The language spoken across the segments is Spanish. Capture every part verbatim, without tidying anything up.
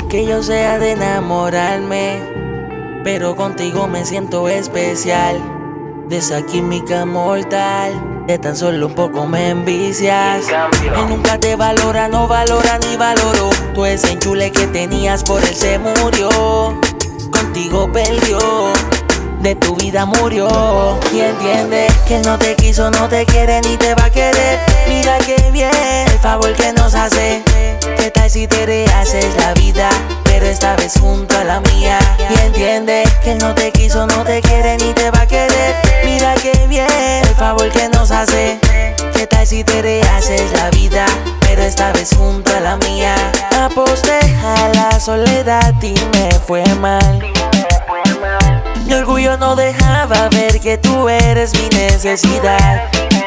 que yo sea de enamorarme, pero contigo me siento especial. De esa química mortal, de tan solo un poco me envicias. Él nunca te valora, no valora ni valoró. Tú ese enchule que tenías por él se murió. Contigo perdió, de tu vida murió. Y entiende que él no te quiso, no te quiere ni te va a querer. Mira que bien el favor que nos hace. ¿Qué tal si te rehaces la vida, pero esta vez junto a la mía? Y entiende que él no te quiso, no te quiere ni te va a querer. Mira que bien el favor que nos hace. ¿Qué tal si te rehaces la vida, pero esta vez junto a la mía? Aposté a la soledad y me fue mal. Mi orgullo no dejaba ver que tú eres mi necesidad.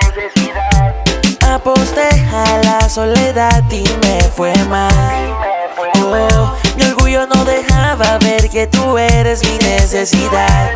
Aposté a la soledad y me fue mal. Oh, mi orgullo no dejaba ver que tú eres mi necesidad.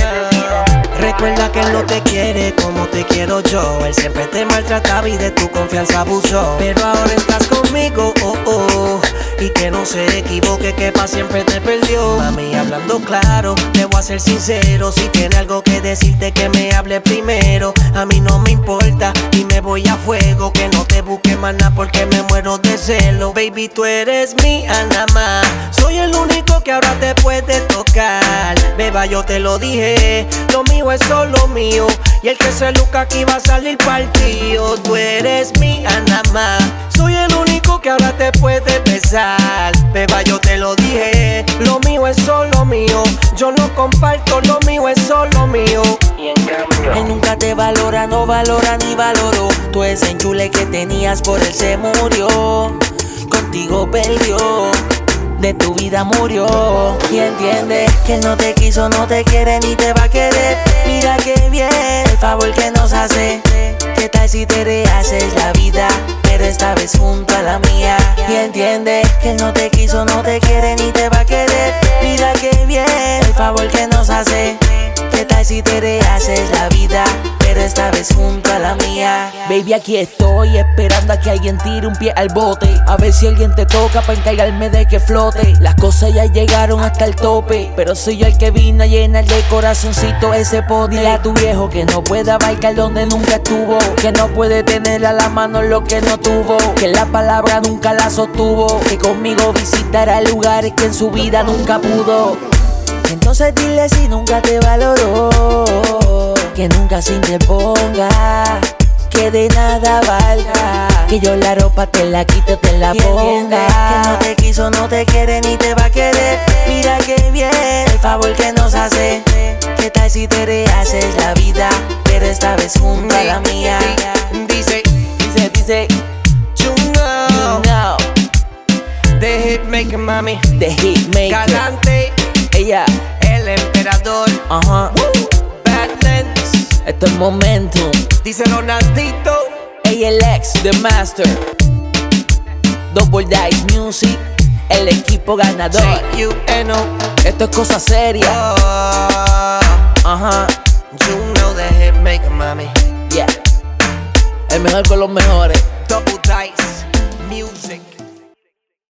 Recuerda que él no te quiere como te quiero yo. Él siempre te maltrataba y de tu confianza abusó. Pero ahora estás conmigo, oh, oh. Y que no se equivoque, que pa' siempre te perdió. Mami, hablando claro, te voy a ser sincero. Si tiene algo que decirte, que me hable primero. A mí no me importa y me voy a fuego. Que no te busque más nada porque me muero de celo. Baby, tú eres mía nada más. Soy el único que ahora te puede tocar. Beba, yo te lo dije, lo mío es solo mío. Y el que se luca aquí va a salir partido. Tú eres mía nada más. Soy el único que ahora te puede besar. Beba, yo te lo dije, lo mío es solo mío. Yo no comparto, lo mío es solo mío. Y en cambio, él nunca te valora, no valora ni valoró. Tú ese enchule que tenías por él se murió. Contigo perdió, de tu vida murió. Y entiende que él no te quiso, no te quiere ni te va a querer. Mira que bien el favor que nos hace. ¿Qué tal si te rehaces la vida, pero esta vez junto a la mía? Y entiende que él no te quiso, no te quiere ni te va a querer. Mira que bien el favor que nos hace. ¿Qué tal si te rehaces la vida, pero esta vez junto a la mía? Baby, aquí estoy esperando a que alguien tire un pie al bote. A ver si alguien te toca para encargarme de que flote. Las cosas ya llegaron hasta el tope, pero soy yo el que vino a llenar de corazoncito ese pote. Dile a tu viejo que no puede abarcar donde nunca estuvo, que no puede tener a la mano lo que no tuvo, que la palabra nunca la sostuvo, que conmigo visitará lugares que en su vida nunca pudo. Entonces dile si nunca te valoró, que nunca se interponga, que de nada valga, que yo la ropa te la quito, te la ponga. Que no te quiso, no te quiere ni te va a querer. Mira que bien el favor que nos hace. ¿Qué tal si te rehaces la vida, pero esta vez junto a la mía? Dice, Dice, dice, you know, you know, the hitmaker, mami. the hitmaker. Galante, Ella, el emperador. ajá, Badlands, esto es momentum. dice Ronaldito. A L X, The Master, Double Dice Music, el equipo ganador. J U N O. Esto es cosa seria. Oh, Ajá, you know the hitmaker, mami. yeah. El mejor con los mejores. Double Dice.